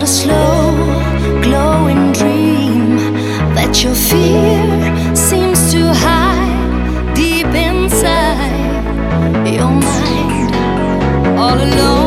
slow glowing dream that your fear seems to hide deep inside your mind, all alone.